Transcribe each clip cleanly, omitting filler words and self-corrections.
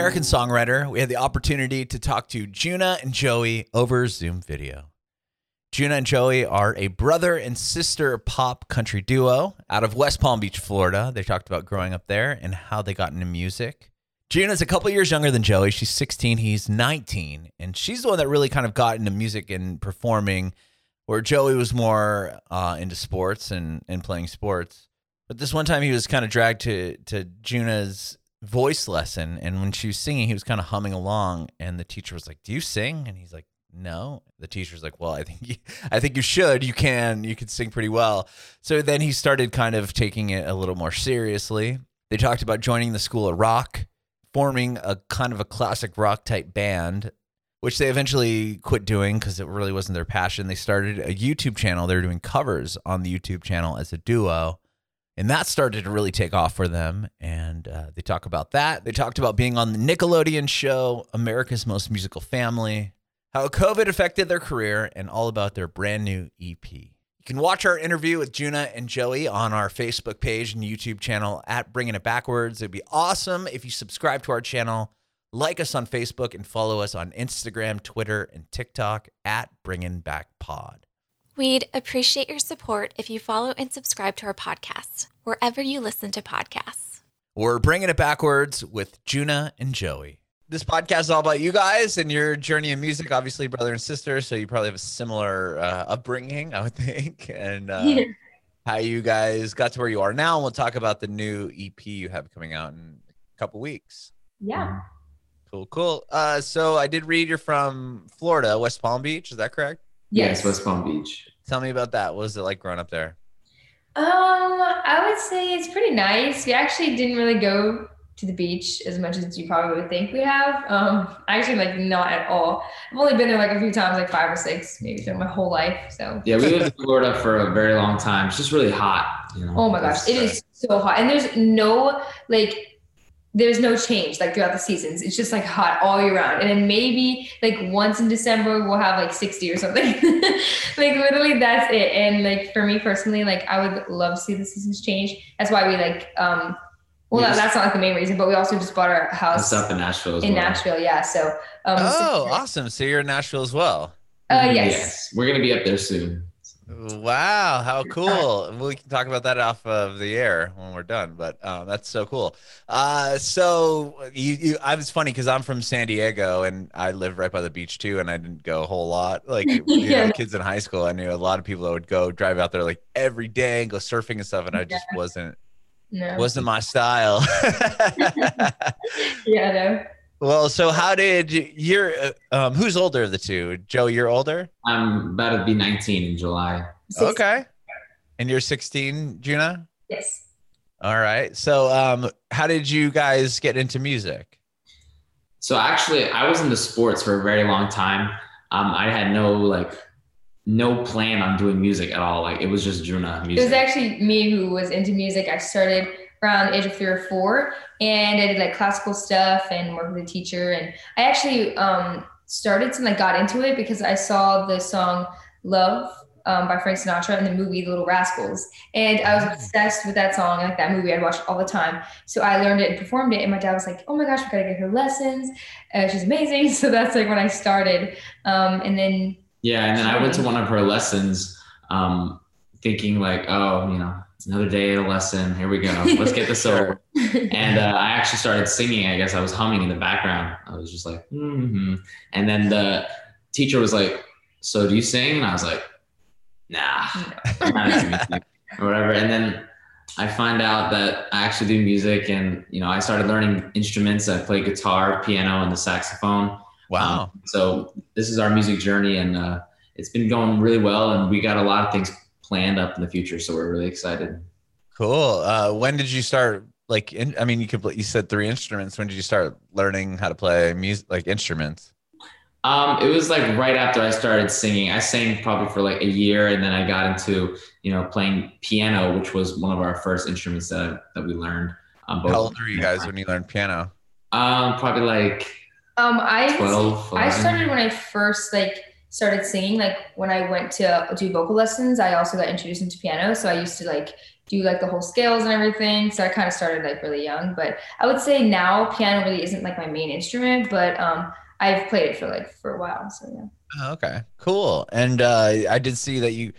American songwriter, we had the opportunity to talk to Juna and Joey over Zoom video. Juna and Joey are a brother and sister pop country duo out of West Palm Beach, Florida. They talked about growing up there and how they got into music. Juna's a couple years younger than Joey. She's 16, he's 19. And she's the one that really kind of got into music and performing, where Joey was more into sports and playing sports. But this one time he was kind of dragged to Juna's voice lesson, and when she was singing, he was kind of humming along, and the teacher was like, "Do you sing?" And he's like, "No." The teacher's like, "Well, I think you should. You can sing pretty well." So then he started kind of taking it a little more seriously. They talked about joining the School of Rock, forming a kind of a classic rock type band, which they eventually quit doing because it really wasn't their passion. They started a YouTube channel. They were doing covers on the YouTube channel as a duo. And that started to really take off for them. And they talk about that. They talked about being on the Nickelodeon show, America's Most Musical Family, how COVID affected their career, and all about their brand new EP. You can watch our interview with Juna and Joey on our Facebook page and YouTube channel at Bringing It Backwards. It'd be awesome if you subscribe to our channel, like us on Facebook, and follow us on Instagram, Twitter, and TikTok at Bringing Back Pod. We'd appreciate your support if you follow and subscribe to our podcast, wherever you listen to podcasts. We're Bringing It Backwards with Juna and Joey. This podcast is all about you guys and your journey in music, obviously brother and sister, so you probably have a similar upbringing, I would think, and how you guys got to where you are now. And we'll talk about the new EP you have coming out in a couple weeks. Yeah. Cool. So I did read you're from Florida, West Palm Beach. Is that correct? Yes, West Palm Beach. Tell me about that. What was it like growing up there? I would say it's pretty nice. We actually didn't really go to the beach as much as you probably would think we have. Actually, like, not at all. I've only been there like a few times, like 5 or 6, maybe through my whole life. So yeah, we lived in Florida for a very long time. It's just really hot. You know? Oh my gosh, it is so hot, and there's no change like throughout the seasons. It's just like hot all year round. And then maybe like once in December we'll have like 60 or something. Like literally that's it. And like for me personally, like I would love to see the seasons change. That's why we like, that's not like the main reason, but we also just bought our house up in Nashville as well. Nashville, yeah. So, awesome. So you're in Nashville as well. Yes. We're going to be up there soon. Wow, how cool. We can talk about that off of the air when we're done, but that's so cool. So I was funny because I'm from San Diego and I live right by the beach too, and I didn't go a whole lot. Like kids in high school, I knew a lot of people that would go drive out there like every day and go surfing and stuff, and I just wasn't my style. Yeah, no. Well, so how did who's older of the two? Joe, you're older? I'm about to be 19 in July. 16. Okay. And you're 16, Juna? Yes. All right. So how did you guys get into music? So actually, I was into sports for a very long time. I had no plan on doing music at all. Like it was just Juna music. It was actually me who was into music. I started around the age of 3 or 4, and I did like classical stuff and worked with a teacher. And I actually started to got into it because I saw the song Love by Frank Sinatra in the movie The Little Rascals. And I was obsessed with that song, like that movie. I'd watch it all the time. So I learned it and performed it. And my dad was like, "Oh my gosh, we gotta get her lessons. She's amazing." So that's like when I started. And then I went to one of her lessons thinking like, oh, it's another day at a lesson. Here we go. Let's get this over. And I actually started singing. I guess I was humming in the background. I was just like, mm-hmm. And then the teacher was like, "So do you sing?" And I was like, "Nah, I'm not into music," or whatever. And then I find out that I actually do music, and I started learning instruments. I play guitar, piano, and the saxophone. Wow. So this is our music journey, and it's been going really well, and we got a lot of things planned up in the future, so we're really excited. Cool. When did you start? You said 3 instruments. When did you start learning how to play music, like instruments? It was like right after I started singing. I sang probably for like a year, and then I got into playing piano, which was one of our first instruments that we learned. How old were you guys when you learned piano? Probably like 12. I started when I first started singing. Like when I went to do vocal lessons, I also got introduced into piano. So I used to do like the whole scales and everything. So I kind of started like really young, but I would say now piano really isn't like my main instrument, but I've played it for a while. So yeah. Oh, okay, cool. And I did see that you,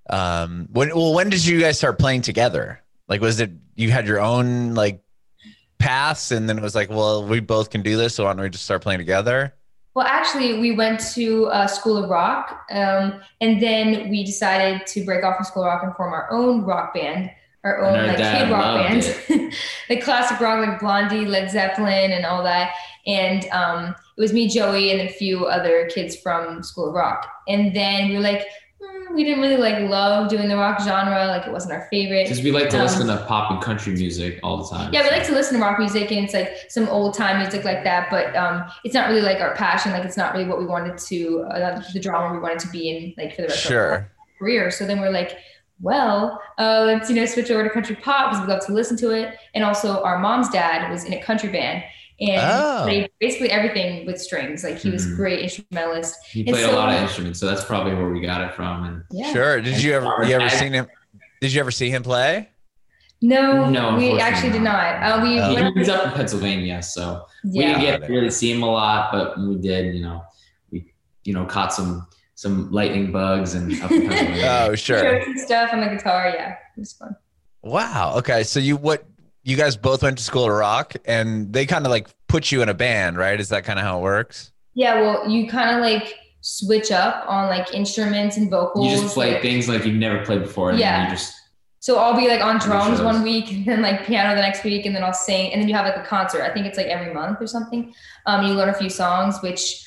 when did you guys start playing together? Like, was it, you had your own like paths and then it was like, well, we both can do this, so why don't we just start playing together? Well, actually, we went to School of Rock, and then we decided to break off from School of Rock and form our own rock band, our own like kid rock band, like classic rock, like Blondie, Led Zeppelin, and all that. And it was me, Joey, and a few other kids from School of Rock. And then we were like, we didn't really like love doing the rock genre. Like it wasn't our favorite. Because we like to listen to pop and country music all the time. Yeah, we like to listen to rock music, and it's like some old time music like that. But it's not really like our passion. Like it's not really what we wanted to, the genre we wanted to be in, like for the rest of our career. So then we're like, well, let's switch over to country pop because we love to listen to it. And also, our mom's dad was in a country band. And played basically everything with strings. Like he was a great instrumentalist. He played a lot of instruments, so that's probably where we got it from. And yeah. Sure. Did you ever see him play? No, we actually did not. He's up in Pennsylvania, so we didn't get to really see him a lot. But when we did, we caught some lightning bugs and up in Pennsylvania. Oh, sure. Stuff on the guitar. Yeah, it was fun. Wow. Okay. So you guys both went to School of Rock, and they kind of like put you in a band, right? Is that kind of how it works? Yeah. Well, you kind of like switch up on like instruments and vocals. You just play things like you've never played before. And then you just. So I'll be like on drums one week, and then like piano the next week, and then I'll sing, and then you have like a concert. I think it's like every month or something. You learn a few songs, which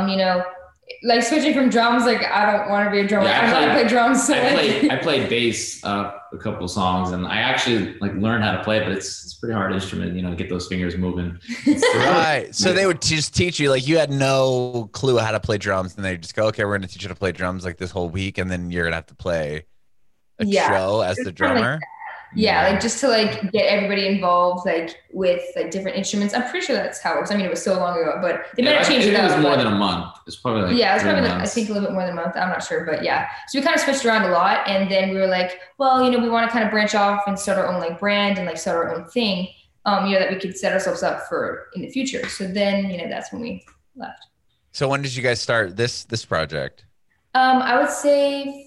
like switching from drums, like I don't want to be a drummer. I want to play drums. So I played bass a couple of songs, and I actually like learned how to play it, but it's a pretty hard instrument, to get those fingers moving. Right. So they would just teach you, like you had no clue how to play drums, and they just go, okay, we're going to teach you to play drums like this whole week, and then you're going to have to play a show as the drummer. Like just to like get everybody involved, like with like different instruments. I'm pretty sure that's how it works. I mean, it was so long ago, but they might have changed it up. It was more than a month. It's probably like it was probably I think a little bit more than a month. I'm not sure, but yeah. So we kind of switched around a lot, and then we were like, well, we want to kind of branch off and start our own like brand and like start our own thing, that we could set ourselves up for in the future. So then, that's when we left. So when did you guys start this project? I would say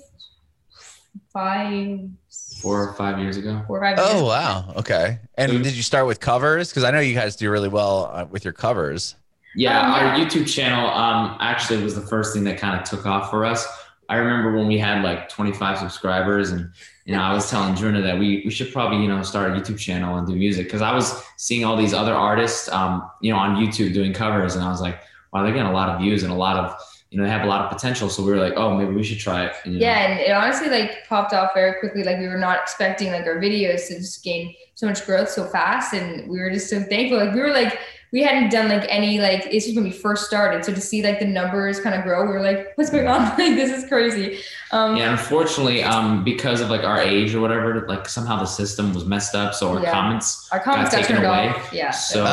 4 or 5 years ago. 4 or 5 years. Oh, wow. Okay. And did you start with covers? Because I know you guys do really well with your covers. Yeah, our YouTube channel actually was the first thing that kind of took off for us. I remember when we had like 25 subscribers, and I was telling Juna that we should probably start a YouTube channel and do music, because I was seeing all these other artists on YouTube doing covers, and I was like, wow, they're getting a lot of views and a lot of they have a lot of potential. So we were like, oh, maybe we should try it. Yeah, and it honestly like popped off very quickly. Like we were not expecting like our videos to just gain so much growth so fast, and we were just so thankful. Like we hadn't done like any like, this was when we first started. So to see like the numbers kind of grow, we were like, what's going on? Like this is crazy. Unfortunately, because of like our age or whatever, like somehow the system was messed up, so our comments got taken away. Off. Yeah.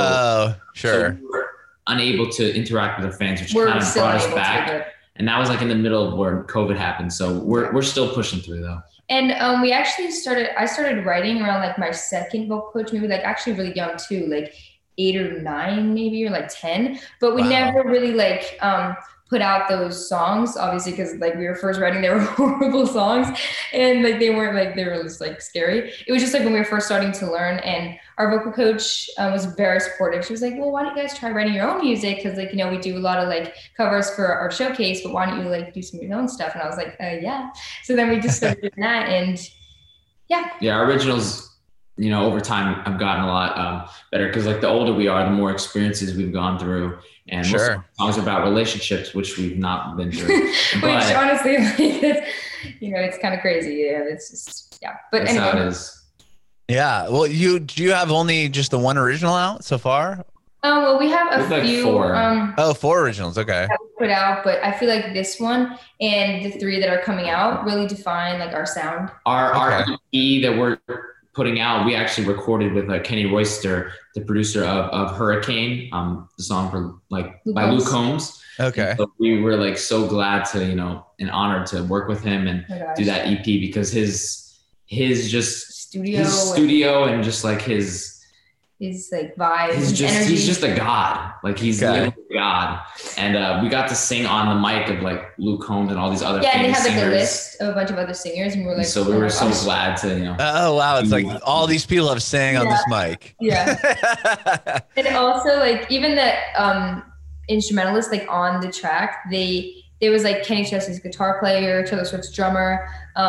So sure. So we were unable to interact with our fans, which kind of brought us back. And that was like in the middle of where COVID happened. So we're still pushing through though. And we actually I started writing around like my second vocal coach, maybe like actually really young too, like 8 or 9 maybe, or like 10. But we never really like put out those songs, obviously, because like we were first writing, they were horrible songs, and like they weren't like, they were just like scary. It was just like when we were first starting to learn, and our vocal coach was very supportive. She was like, well, why don't you guys try writing your own music? Because like, we do a lot of like covers for our showcase, but why don't you like do some of your own stuff? And I was like, yeah. So then we just started doing that, and yeah, our originals, over time have gotten a lot better, because like the older we are, the more experiences we've gone through. And most songs are about relationships, which we've not been through. Which honestly, like, it's kind of crazy. Yeah, it's just, But that's anyway. how it is. Yeah. Well, do you have only just the one original out so far? Well, we have a few. 4. 4 originals. Okay. That we put out, but I feel like this one and the 3 that are coming out really define like our sound. Our EP that we're putting out, we actually recorded with Kenny Royster, the producer of Hurricane, the song for like by Luke Combs. Okay. So we were like so glad to, and honored to work with him and do that EP, because his just studio and just like his like vibe, his energy. He's just a god. Like he's literally a god. And we got to sing on the mic of like Luke Combs and all these other and they had like singers. a list of a bunch of other singers, and we were like, so we were so glad to, you know. Oh wow, it's like all these people have sang on this mic. Yeah. And also like even the instrumentalists like on the track, there was like Kenny Chesney's guitar player, Taylor Swift's drummer.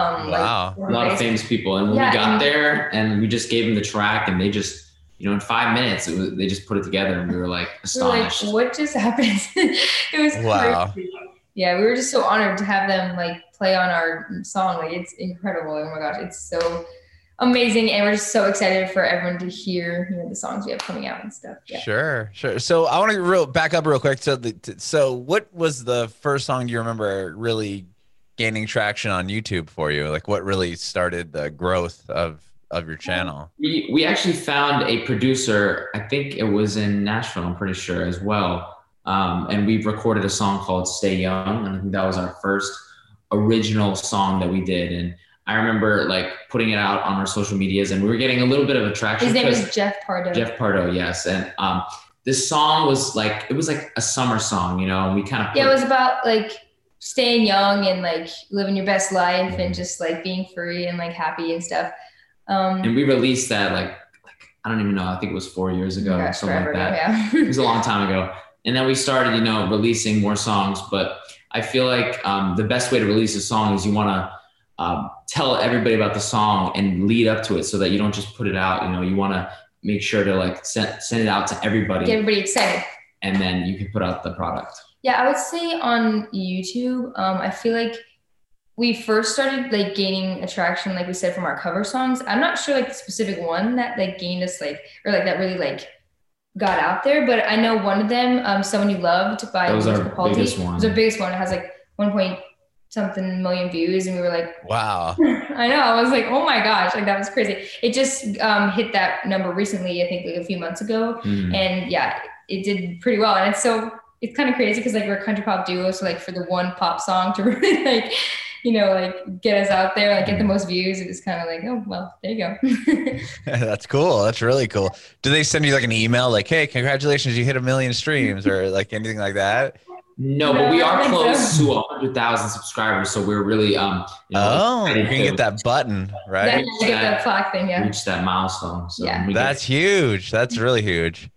Wow. Like, a lot of famous people. And when we got there and we just gave them the track and they just, you know, in 5 minutes, they just put it together and we were like astonished. Like, what just happened? It was crazy. Yeah, we were just so honored to have them like play on our song. Like it's incredible. Oh my gosh, it's so amazing, and we're just so excited for everyone to hear, you know, the songs we have coming out and stuff. Yeah. Sure. So I want to back up real quick. So what was the first song do you remember really gaining traction on YouTube for you? Like what really started the growth of your channel? We actually found a producer. I think it was in Nashville, I'm pretty sure as well. And we recorded a song called Stay Young. And I think that was our first original song that we did. And I remember like putting it out on our social medias and we were getting a little bit of attraction. His name is Jeff Pardo. Jeff Pardo, yes. And this song was like, it was like a summer song, you know, and we kind of it was about like staying young and like living your best life and just like being free and like happy and stuff. And we released that like I don't even know, I think it was 4 years ago or something like that. Yeah. It was a long time ago. And then we started, you know, releasing more songs. But I feel like the best way to release a song is you want to tell everybody about the song and lead up to it so that you don't just put it out. You know, you want to make sure to like send it out to everybody. Get everybody excited. And then you can put out the product. Yeah, I would say on YouTube, I feel like we first started like gaining attraction, like we said, from our cover songs. I'm not sure like the specific one that like gained us like, or like that really like got out there, but I know one of them, Someone You Loved by Louise Capaldi. Biggest one. It was our biggest one. It has like 1 point something million views, and we were like, wow. I know. I was like, oh my gosh, like that was crazy. It just hit that number recently, I think like a few months ago. And yeah, it did pretty well. And it's kind of crazy because like we're a country pop duo, so like for the one pop song to really like, you know, like get us out there, like get the most views, it was kind of like, oh well, there you go. That's cool. That's really cool. Do they send you like an email like, hey, congratulations, you hit 1 million streams, or like anything like that? No, but we are close to 100,000 subscribers, so we're really you know, you can get that button, right? Yeah, get that plaque thing, yeah. Reach that milestone. So yeah, that's huge. That's really huge.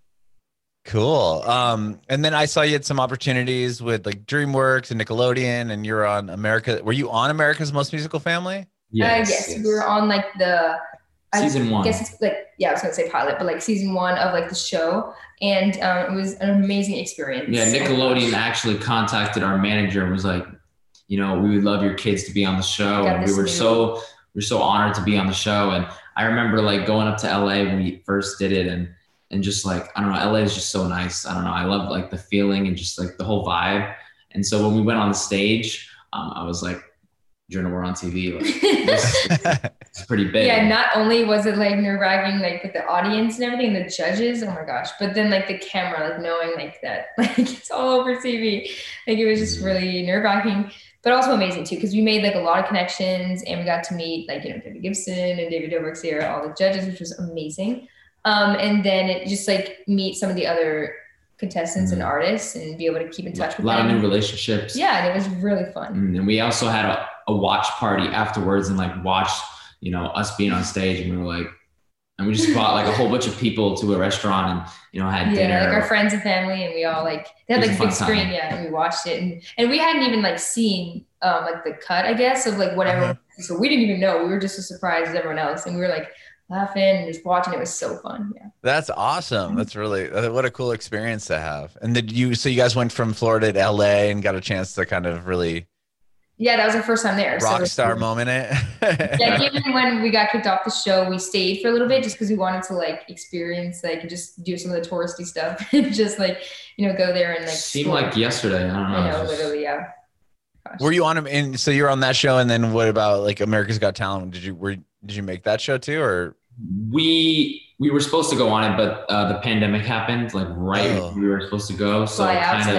Cool. And then I saw you had some opportunities with like DreamWorks and Nickelodeon, and you're on America. Were you on America's Most Musical Family? Yes. We were on like the season 1. I guess it's like, yeah, I was gonna say pilot, but like season 1 of like the show, and it was an amazing experience. Yeah, Nickelodeon actually contacted our manager and was like, you know, we would love your kids to be on the show, and we were so honored to be on the show. And I remember like going up to LA when we first did it, and just like, I don't know, LA is just so nice. I don't know. I love like the feeling and just like the whole vibe. And so when we went on the stage, I was like, Jonah, we're on TV. Like, it's pretty big. Yeah, not only was it like nerve-wracking, like with the audience and everything, the judges, oh my gosh, but then like the camera, like knowing like that, like it's all over TV. Like it was just really nerve-wracking, but also amazing too, because we made like a lot of connections and we got to meet like, you know, Debbie Gibson and David Dobrik's here, all the judges, which was amazing. And then it just like meet some of the other contestants and artists and be able to keep in touch with them. A lot of new relationships. Yeah, and it was really fun. And we also had a watch party afterwards and like watched, you know, us being on stage, and we were like, and we just brought like a whole bunch of people to a restaurant and, you know, had dinner. Yeah, like our friends and family, and we all like, they had like a big screen, and we watched it, and we hadn't even like seen like the cut, I guess, of like whatever. So we didn't even know. We were just as surprised as everyone else, and we were like laughing and just watching. It was so fun. Yeah, that's awesome. That's really what a cool experience to have. And so you guys went from Florida to LA and got a chance to kind of really that was our first time there. Rock star moment. Yeah, even when we got kicked off the show, we stayed for a little bit just because we wanted to like experience, like just do some of the touristy stuff and just like, you know, go there and like seemed like yesterday. I don't know. I know, literally, yeah. Gosh. Were you on and so you're on that show, and then what about like America's Got Talent? Did you make that show too, or? We were supposed to go on it, but the pandemic happened like when we were supposed to go, so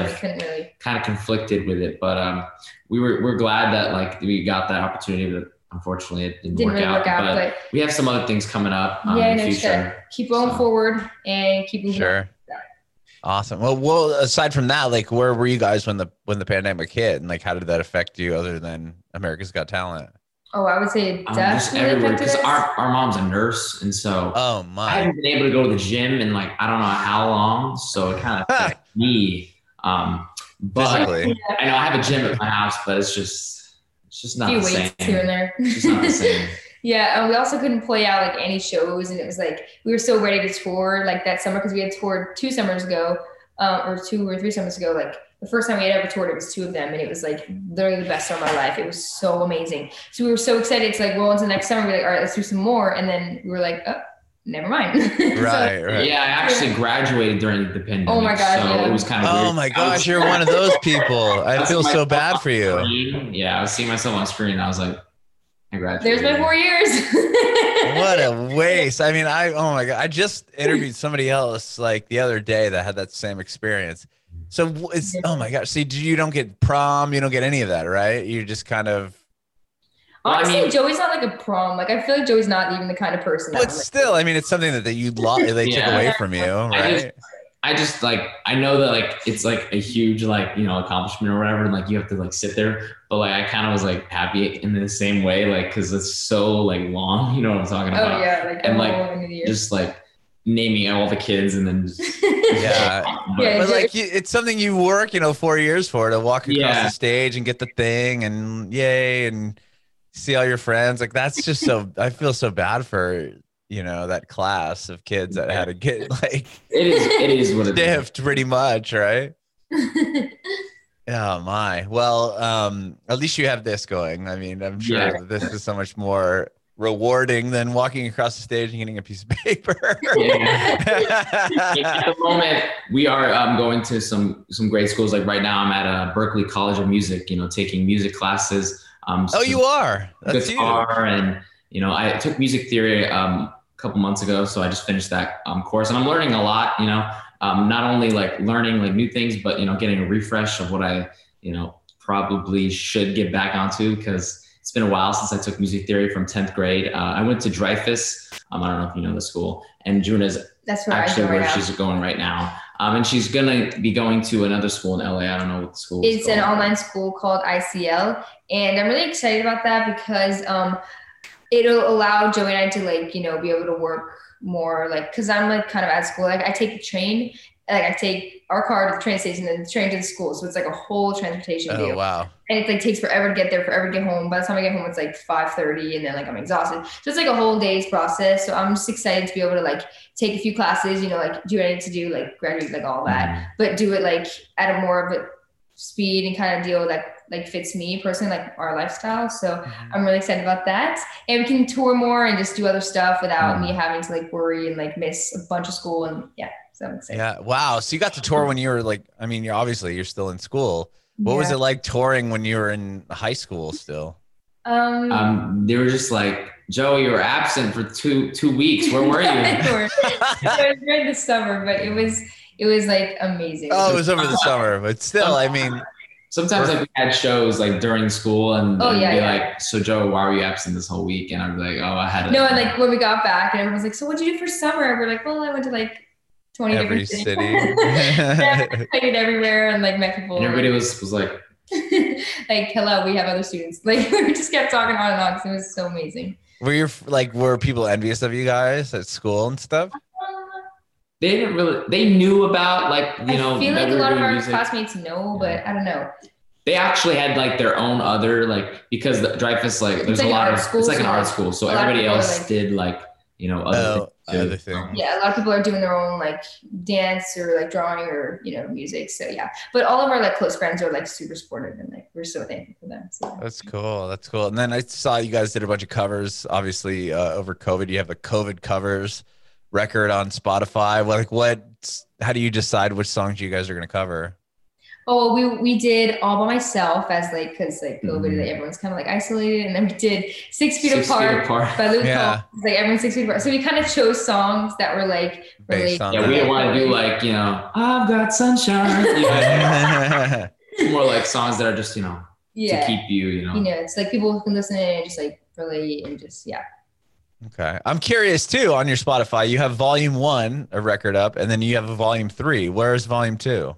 kind of conflicted with it. But we're glad that like we got that opportunity unfortunately it didn't, Didn't work really out. work out, but we have some other things coming up yeah, in no, the just future. keep going forward and keep moving. Sure. Awesome. Well, aside from that, like, where were you guys when the pandemic hit, and like, how did that affect you other than America's Got Talent? Oh, I would say it Just definitely everywhere, affected because us. our mom's a nurse, and so Oh I my. haven't been able to go to the gym in like I don't know how long, so it kind of affected me. But Physically. I know I have a gym at my house, but it's just not A few the weights same. here and there. It's just not the same. Yeah, we also couldn't play out like any shows, and it was like we were so ready to tour like that summer because we had toured 2 summers ago, or 2 or 3 summers ago. Like the first time we had ever toured, it was 2 of them, and it was like literally the best summer of my life. It was so amazing. So we were so excited to like roll into the next summer. We're like, all right, let's do some more, and then we were like, oh, never mind. Right. Yeah, I actually graduated during the pandemic. Oh my God, so yeah. it was kind of weird. Oh my gosh, you're one of those people. I feel so bad for you. Yeah, I was seeing myself on screen. And I was like, I There's graduated. my 4 years. What a waste. I mean, oh my God, I just interviewed somebody else like the other day that had that same experience. So it's, oh my gosh. See, you don't get prom, you don't get any of that, right? You just kind of, Honestly, Joey's not like a prom. Like I feel like Joey's not even the kind of person. but still, I mean, it's something that they took Yeah. away from you, right? I just like, I know that like, it's like a huge, like, you know, accomplishment or whatever. And like, you have to like sit there, but like, I kind of was like happy in the same way, like, cause it's so like long, you know what I'm talking about? Oh yeah, like And the like, whole end of the year. just like naming all the kids and then just, Yeah. Yeah, But like, it's something you work, 4 years for, to walk across Yeah. the stage and get the thing and yay and see all your friends. Like, that's just so, I feel so bad for, that class of kids that had to get like it is what it is. stiffed pretty much, right? Oh my. Well, at least you have this going. I mean, I'm sure Yeah. that this is so much more rewarding than walking across the stage and getting a piece of paper. At the moment, we are going to some great schools. Like right now, I'm at Berkeley College of Music. Taking music classes. Oh, you are. That's guitar, and I took music theory a couple months ago, so I just finished that course, and I'm learning a lot. Not only like learning like new things, but getting a refresh of what I probably should get back onto, because it's been a while since I took music theory from 10th grade. I went to Dreyfus. I don't know if you know the school, and Juna's That's where actually where now. she's going right now. And she's gonna be going to another school in LA. I don't know what the school is. It's an online school called ICL, and I'm really excited about that because it'll allow Joey and I to like be able to work more, like, because I'm like kind of at school. Like I take the train, like I take our car to the train station and the train to the school, so it's like a whole transportation deal. Oh wow. And it like takes forever to get there, forever to get home. By the time I get home, it's like 5:30, and then like I'm exhausted. So it's like a whole day's process. So I'm just excited to be able to like take a few classes, like do what I need to do, like graduate, like all that, but do it like at a more of a speed and kind of deal that like fits me personally, like our lifestyle. So I'm really excited about that. And we can tour more and just do other stuff without me having to like worry and like miss a bunch of school. And yeah, so I'm excited. Yeah. Wow. So you got to tour when you were like, I mean, you're still in school. What was it like touring when you were in high school still? They were just like, Joey, you were absent for two weeks. Where were you? It was during the summer, but it was like amazing. Oh, it was over the summer, but still, I mean, sometimes like we had shows like during school, and Oh, they'd yeah, be yeah. like, so Joe, why were you absent this whole week? And I'd be like, oh, I had No, and like when we got back and everyone was like, so what'd you do for summer? We're like, well, I went to like 20 every different city. Yeah, played everywhere and like met people. and everybody was like, like, hello, we have other students. Like we just kept talking on and on because it was so amazing. Were people envious of you guys at school and stuff? they knew about like, I feel that like we a were lot of doing our music. classmates know, but I don't know. They actually had like their own other, like, because the Dreyfus, like there's like a an lot art of, school, it's like an so art like, school. So a lot of everybody people are, else like- did like, other things. too. Yeah, a lot of people are doing their own like dance or like drawing or music. So yeah, but all of our like close friends are like super supportive and like we're so thankful for them. So That's cool. That's cool. And then I saw you guys did a bunch of covers. Obviously, over COVID, you have a COVID covers record on Spotify. How do you decide which songs you guys are going to cover? oh, we did All By Myself as like because like COVID, like, everyone's kind of like isolated, and then we did 6 Feet Apart by Luke Yeah. Combs, like everyone's 6 feet apart. So we kind of chose songs that were like really Based on Yeah, we didn't want to do like, I've got sunshine. More like songs that are just, to yeah. keep you, It's like people can listen and just like relate and just, yeah. Okay. I'm curious too, on your Spotify, you have volume 1, a record up, and then you have a volume 3. Where's volume 2?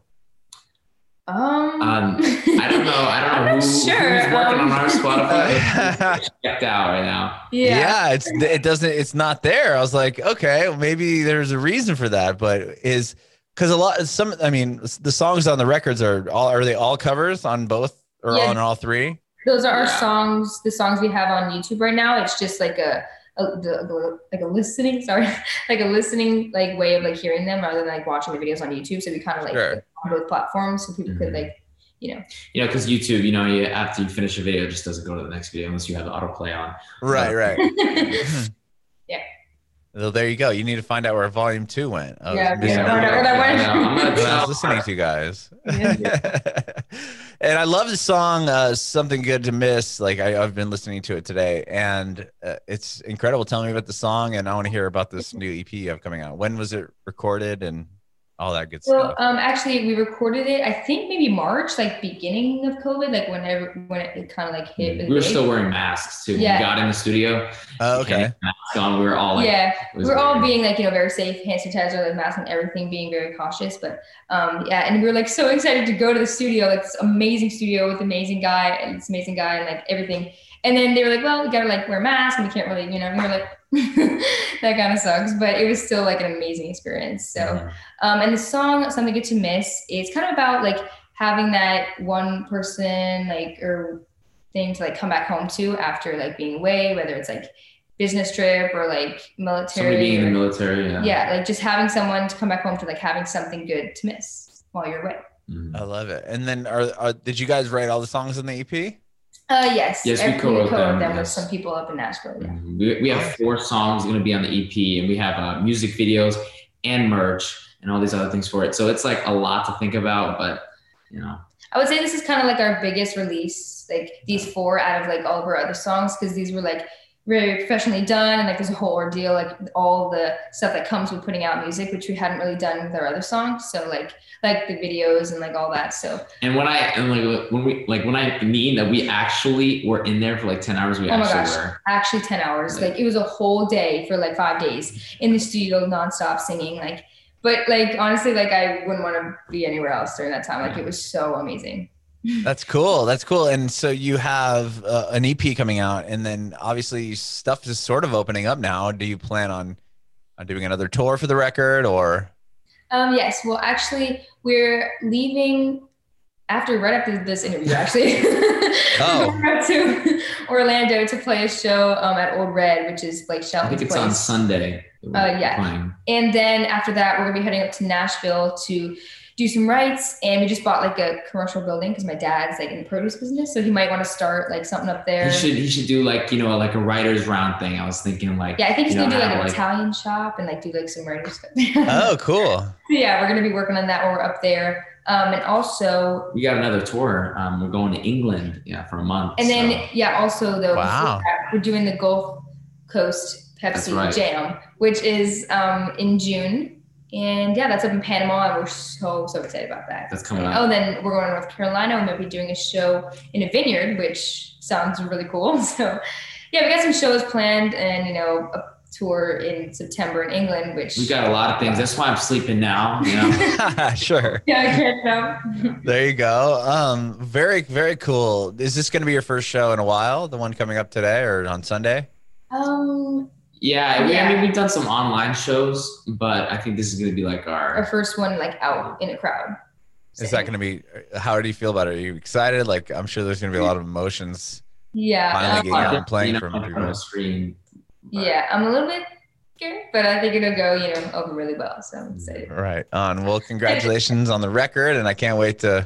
I don't know. I'm not who's sure. working on our Spotify. It's checked out right now. Yeah, it's not there. I was like, okay, well, maybe there's a reason for that, but is because the songs on the records are they all covers on both or on all 3? Those are our songs, the songs we have on YouTube right now. It's just like a listening like way of like hearing them rather than like watching the videos on YouTube. So we kind of like on both platforms so people could like, because YouTube, after you finish a video, it just doesn't go to the next video unless you have the autoplay on. Right. Yeah. Well, there you go. You need to find out where volume 2 went. I was listening to you guys. And I love the song, Something Good to Miss. Like I've been listening to it today and it's incredible. Tell me about the song and I want to hear about this new EP you have coming out. When was it recorded and all that good stuff? Actually we recorded it, I think maybe March, like beginning of COVID, like when it kind of like hit. We were still wearing masks too. Yeah. When we got in the studio. Oh, okay. Masks on. We were all like, we were all being like, very safe, hand sanitizer, like mask and everything, being very cautious. But and we were like so excited to go to the studio, like this amazing studio with this amazing guy and like everything. And then they were like, well, we gotta like wear masks and we can't really, we were like, that kind of sucks, but it was still like an amazing experience. So, and the song Something Good to Miss is kind of about like having that one person like or thing to like come back home to after like being away, whether it's like business trip or like military. Somebody being in the military, yeah, like just having someone to come back home to, like having something good to miss while you're away. I love it. And then did you guys write all the songs in the EP? Yes, we co-wrote them with some people up in Nashville. Yeah. We have 4 songs going to be on the EP, and we have music videos and merch and all these other things for it. So it's like a lot to think about, but I would say this is kind of like our biggest release, like these 4 out of like all of our other songs, because these were like very professionally done and like there's a whole ordeal, like all the stuff that comes with putting out music, which we hadn't really done with our other songs. So like the videos and like all that. So when I mean that we actually were in there for like 10 hours, actually 10 hours. Like it was a whole day for like 5 days in the studio nonstop singing. But honestly, I wouldn't want to be anywhere else during that time. Like it was so amazing. That's cool. And so you have an EP coming out, and then obviously stuff is sort of opening up now. Do you plan on doing another tour for the record or? Yes. Well, actually we're leaving right after this interview, actually. We're to Orlando to play a show at Old Red, which is like Shelton's I think it's place. On Sunday. Yeah. And then after that, we're gonna be heading up to Nashville to do some rights, and we just bought like a commercial building because my dad's like in the produce business, so he might want to start like something up there. He should do like like a writer's round thing. I was thinking I think he's gonna do like an Italian shop and like do like some writers stuff. Oh, cool. So yeah, we're gonna be working on that while we're up there. And also we got another tour. We're going to England, for a month. And then also though, wow, we're doing the Gulf Coast Pepsi Jam, which is in June. And yeah, that's up in Panama, and we're so excited about that. That's coming up. Oh, then we're going to North Carolina. We might be doing a show in a vineyard, which sounds really cool. So yeah, we got some shows planned, and a tour in September in England, which we got a lot of things. That's why I'm sleeping now. Sure. Yeah, I can't know. There you go. Very, very cool. Is this going to be your first show in a while? The one coming up today or on Sunday? Yeah, I mean, we've done some online shows, but I think this is going to be like our first one, like out in a crowd. Is that going to be, how do you feel about it? Are you excited? Like, I'm sure there's going to be a lot of emotions. Yeah. Finally getting out and playing from the screen. Yeah, I'm a little bit scared, but I think it'll go, over really well. So I'm excited. Right on. Well, congratulations on the record, and I can't wait to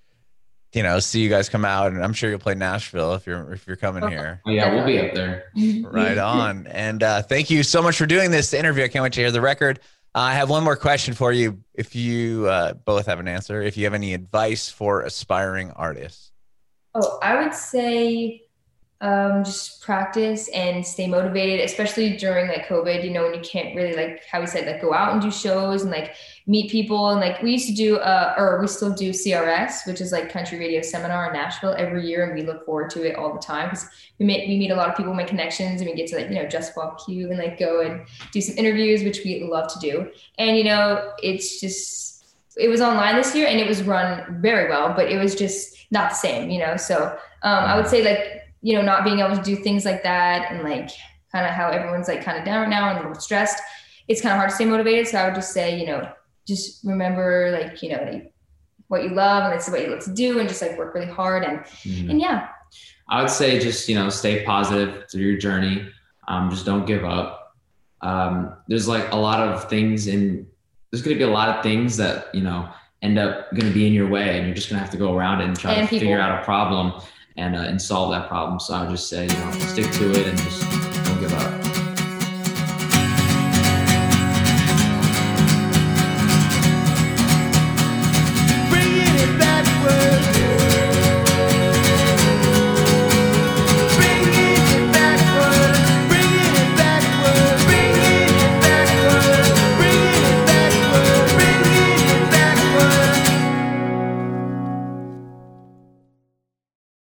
see you guys come out, and I'm sure you'll play Nashville if you're coming here. Oh, yeah, we'll be up there. Right on. And thank you so much for doing this interview. I can't wait to hear the record. I have one more question for you. If you both have an answer, if you have any advice for aspiring artists. Oh, I would say Just practice and stay motivated, especially during like COVID, you know, when you can't really, like how we said, like go out and do shows and like meet people. And like we used to do, or we still do CRS, which is like Country Radio Seminar in Nashville every year. And we look forward to it all the time because we meet a lot of people, make connections, and we get to like, you know, just walk queue and like go and do some interviews, which we love to do. And, you know, it was online this year and it was run very well, but it was just not the same, you know? So I would say like, you know, not being able to do things like that and like kind of how everyone's like kind of down right now and a little stressed, it's kind of hard to stay motivated. So I would just say, you know, just remember like, you know, like what you love and it's what you love to do and just like work really hard and yeah. I would say just, you know, stay positive through your journey. Just don't give up. There's like a lot of things there's going to be a lot of things that, you know, end up going to be in your way and you're just going to have to go around it and try to figure out a problem and solve that problem. So I would just say, you know, stick to it and just don't give up.